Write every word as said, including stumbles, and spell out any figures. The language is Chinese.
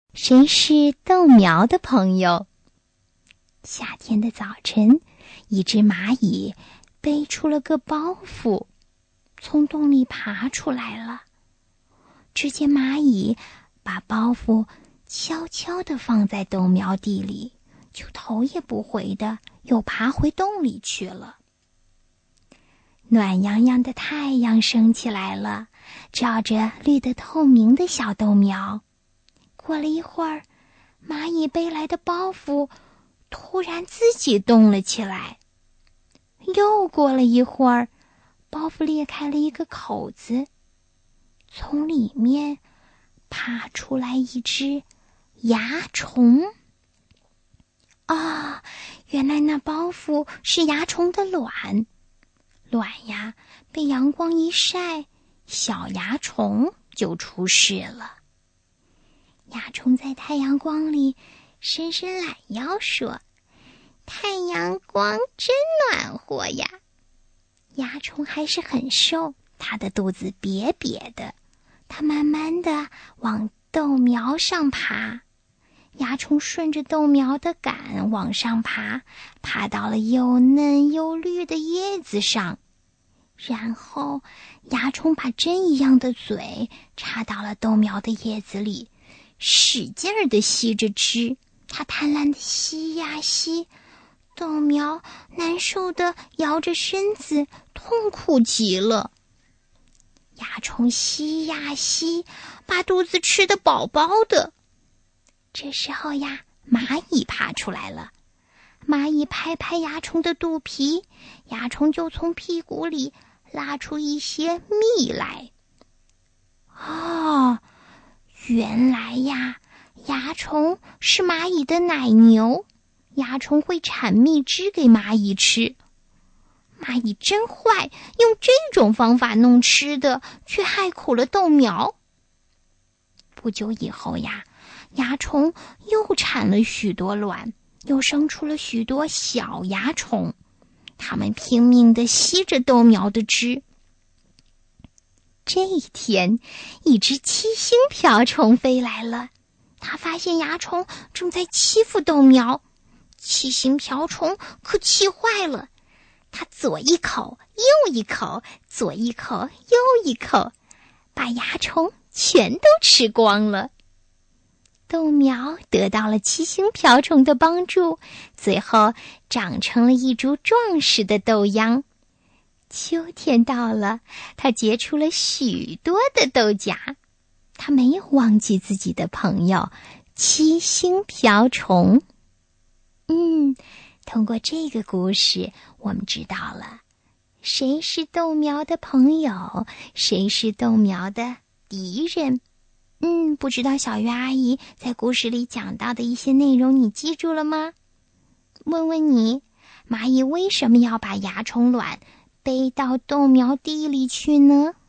谁是豆苗的朋友？夏天的早晨，一只蚂蚁背出了个包袱，从洞里爬出来了。只见蚂蚁把包袱悄悄地放在豆苗地里，就头也不回地又爬回洞里去了。暖洋洋的太阳升起来了，照着绿得透明的小豆苗。过了一会儿，蚂蚁背来的包袱突然自己动了起来。又过了一会儿，包袱裂开了一个口子，从里面爬出来一只蚜虫。啊，原来那包袱是蚜虫的卵。卵呀，被阳光一晒，小蚜虫就出世了。蚜虫在太阳光里伸伸懒腰说：“太阳光真暖和呀。”蚜虫还是很瘦，它的肚子瘪瘪的，它慢慢地往豆苗上爬。蚜虫顺着豆苗的杆往上爬，爬到了又嫩又绿的叶子上。然后蚜虫把针一样的嘴插到了豆苗的叶子里，使劲儿地吸着汁。它贪婪地吸呀吸，豆苗难受地摇着身子，痛苦极了。蚜虫吸呀吸，把肚子吃得饱饱的。这时候呀，蚂蚁爬出来了。蚂蚁拍拍蚜虫的肚皮，蚜虫就从屁股里拉出一些蜜来。哦，原来呀，蚜虫是蚂蚁的奶牛，蚜虫会产蜜汁给蚂蚁吃。蚂蚁真坏，用这种方法弄吃的，却害苦了豆苗。不久以后呀，蚜虫又产了许多卵，又生出了许多小蚜虫，它们拼命地吸着豆苗的汁。这一天，一只七星瓢虫飞来了，它发现蚜虫正在欺负豆苗。七星瓢虫可气坏了，它左一口右一口，左一口右一口，把蚜虫全都吃光了。豆苗得到了七星瓢虫的帮助，最后长成了一株壮实的豆秧。秋天到了，它结出了许多的豆荚。它没有忘记自己的朋友七星瓢虫。嗯，通过这个故事，我们知道了谁是豆苗的朋友，谁是豆苗的敌人。嗯，不知道小鱼阿姨在故事里讲到的一些内容你记住了吗？问问你，蚂蚁为什么要把蚜虫卵背到豆苗地里去呢？